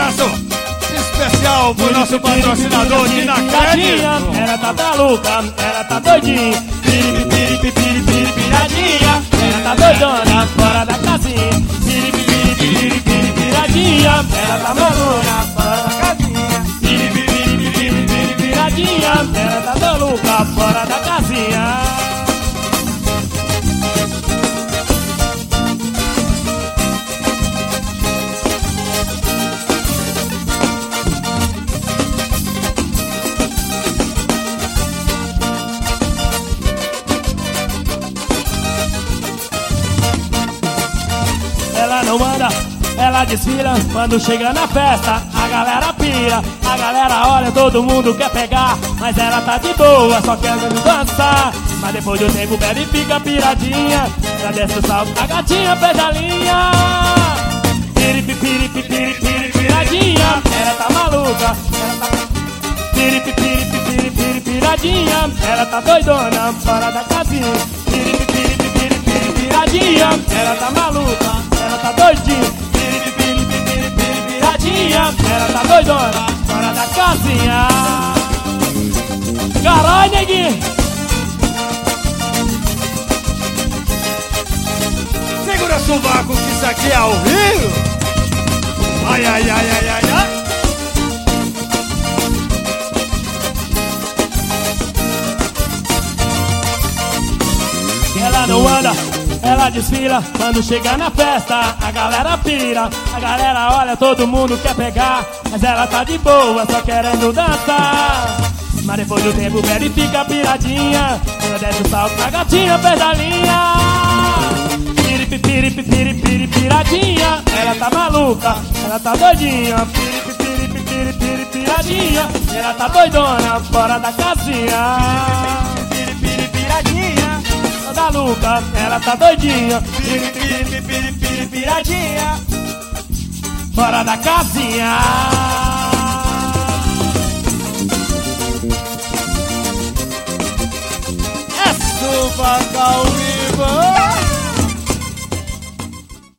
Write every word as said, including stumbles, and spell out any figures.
abraço especial pro nosso patrocinador Dinacred. Ela tá maluca, ela tá doidinha. Piri, piri, piri, piri, piradinha. Ela tá doidona, fora da casinha. Piri, piri, piri, piri, piradinha. Ela tá maluca, fora da casinha. Piri, piri, piri, piri, piradinha. Ela tá maluca, fora da casinha. Ela não anda, ela desfila. Quando chega na festa, a galera pira. A galera olha, todo mundo quer pegar. Mas ela tá de boa, só quer dançar. Mas depois do tempo bebe e fica piradinha. Já desce o salto, a gatinha perde a linha. Piri, piri, piri, piri, piradinha. Ela tá maluca, ela tá... Piri, piri, piri, piri, piradinha. Ela tá doidona, fora da casinha. Piri, piri, piri, piri, piradinha. Ela tá maluca, ela tá doidinha. Piri, piri, piri, piri, piradinha. Ela tá doidona, fora da casinha. Caralho, neguinho. Segura o sovaco que isso aqui é ao vivo. Ai, ai, ai, ai, ai, ai. Ela não anda, ela desfila. Quando chega na festa, a galera pira. A galera olha, todo mundo quer pegar. Mas ela tá de boa, só querendo dançar. Mas depois do tempo bebe e fica piradinha. Ela desce o salto, a gatinha perde a linha. Piri, piri, piri, piri, piradinha. Ela tá maluca, ela tá doidinha. Piri, piri, piri, piri, piradinha. Ela tá doidona, fora da casinha. Piri, piri, piradinha. Da Luca, ela tá doidinha. Piri, piri, piri, piri, piradinha. Fora da casinha. É Suvacal.